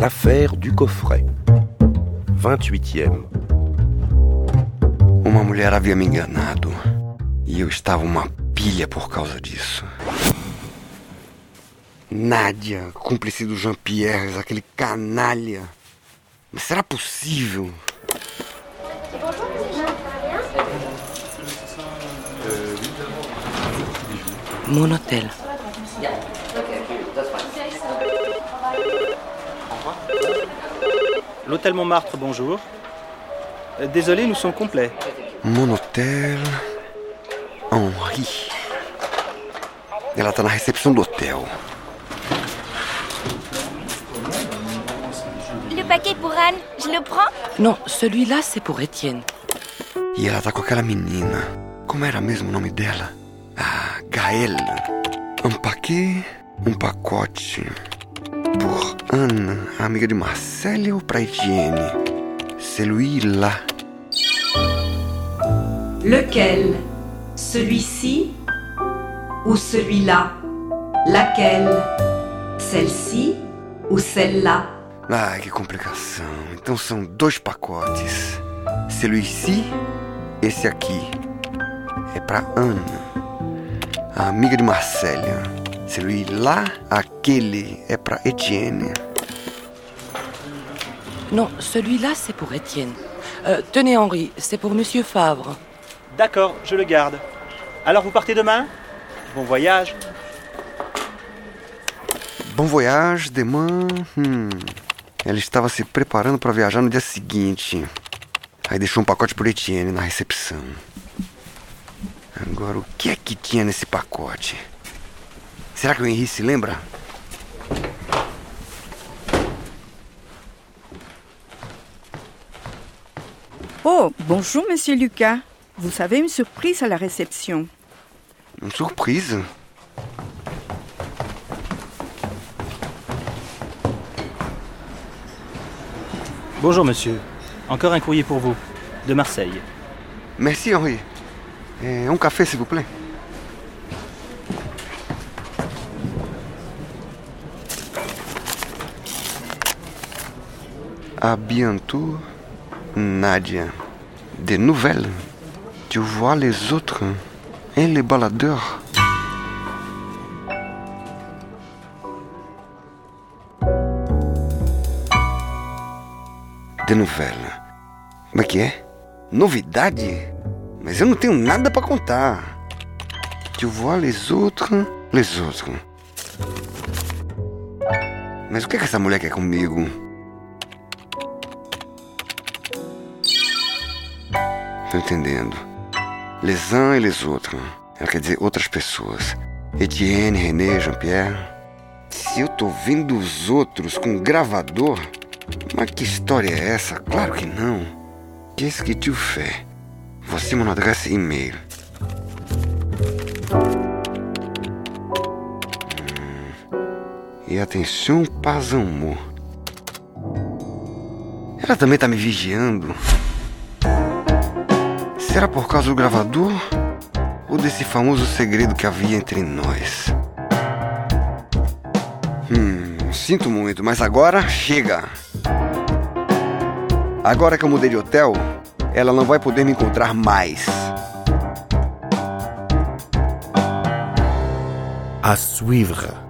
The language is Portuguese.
L'affaire du coffret. 28e. Uma mulher havia me enganado e eu estava uma pilha por causa disso. Nádia, cúmplice do Jean-Pierre, aquele canalha. Mas será possível? Mon hôtel. L'hôtel Montmartre, bonjour. Désolé, nous sommes complets. Mon hôtel... Henri. Ela tá na recepção do hotel. Le paquet pour Anne, je le prends? Non, celui-là, c'est pour Étienne. E ela tá com aquela menina. Como era mesmo o nome dela? Ah, Gaëlle. Um pacote. Pour Anne, a amiga de Marcelle ou pra Etienne? Celui-là. Lequel? Celui-ci ou celui-là? Laquelle? Celle-ci ou celle-là? Ai, que complicação. Então são 2 pacotes. Celui-ci, esse aqui. É pra Anne, a amiga de Marcelle. Celui-là, aquele, é pra Etienne. Non, celui-là, c'est pour Étienne. Tenez, Henri, c'est pour Monsieur Favre. D'accord, je le garde. Alors vous partez demain? Bon voyage. Bon voyage, demain. Ela estava se preparando para viajar no dia seguinte. Aí deixou um pacote por Etienne na recepção. Agora, o que é que tinha nesse pacote? Será que o Henri se lembra? Oh, bonjour, Monsieur Lucas. Vous avez une surprise à la réception. Une surprise? Bonjour monsieur. Encore un courrier pour vous. De Marseille. Merci, Henri. Un café, s'il vous plaît. À bientôt, Nadia. Des nouvelles. Tu vois les autres et les baladeurs. Des nouvelles. Como é que é? Novidade? Mas eu não tenho nada pra contar. Tu vois les autres. Mas o que essa mulher quer comigo? Tô entendendo. Les uns et les autres. Ela quer dizer outras pessoas. Etienne, René, Jean-Pierre. Se eu tô vendo os outros com gravador... Mas que história é essa? Claro que não. Qu'est-ce que tu fais? Voici mon adresse e-mail. E atenção, pas un mot. Ela também tá me vigiando. Será por causa do gravador? Ou desse famoso segredo que havia entre nós? Sinto muito, mas agora chega. Agora que eu mudei de hotel, ela não vai poder me encontrar mais. À suivre.